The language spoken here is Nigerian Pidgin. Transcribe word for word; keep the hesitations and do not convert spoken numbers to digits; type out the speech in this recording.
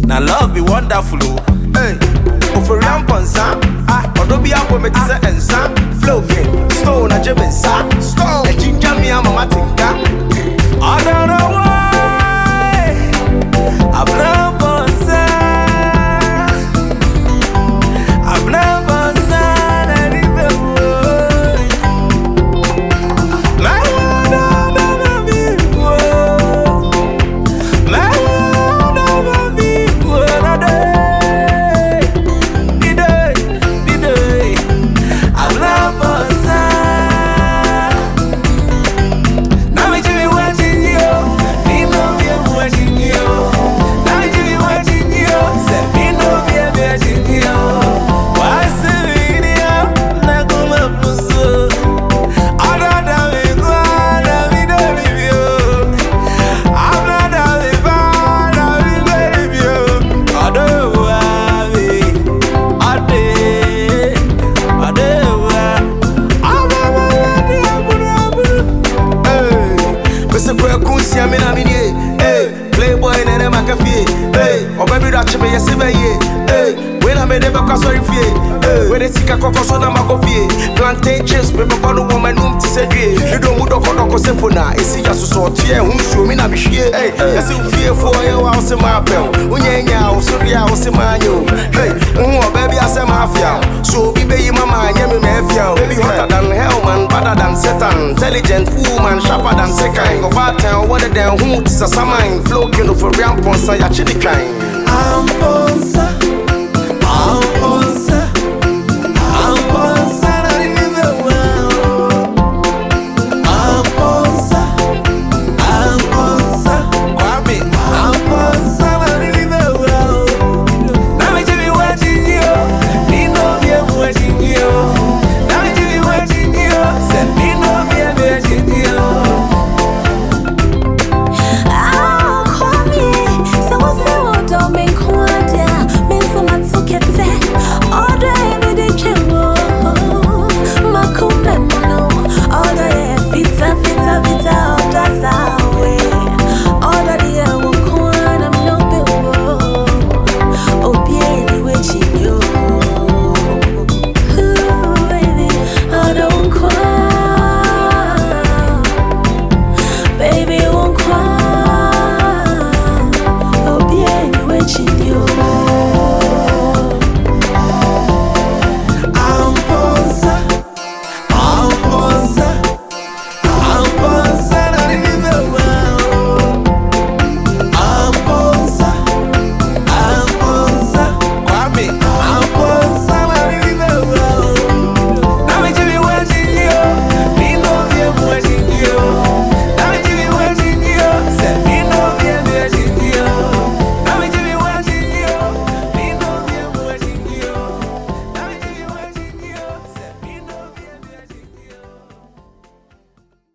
Now love be wonderful. Hey, for ramponsa, ah, or don't be up with me to say and sa, flow game, stone a jib and sa, stone, a ginger me a mama tinka. I don't know why I've never said, I've never said anything. My love never be one. My love never be one a day. The day, the day I've never said. Now me Jimmy watching you, me know me watching you. Now me Jimmy watching you, say me know me watching you. What's the video? Na kuma puso. Other than me go, na me don't leave you. I'm not a liver, na me don't leave you. I don't worry, I did, I did. I'm not a Hey, Mister Quakunsi, I mean, I mean, hey, Playboy and a McAfee, hey, or baby Ratchet, yes, hey, when I made a sorry fee, hey, when they see a cocos on a macopie, plantain chips, paper bottle woman, room to say, you don't move on a cosepona, it's a sort here, whom you mean, I'm here, hey, yes, you fear for your house in my bell, when you're out, so the house in my new, hey, oh, baby, I say mafia, so be baby, mama, yammy mafia, baby, hotter than hell, man, better than Satan, intelligent woman, sharper than second, of our town, what a damn who is a saman, flow, you know, for ramp on say, a chili kind. I'm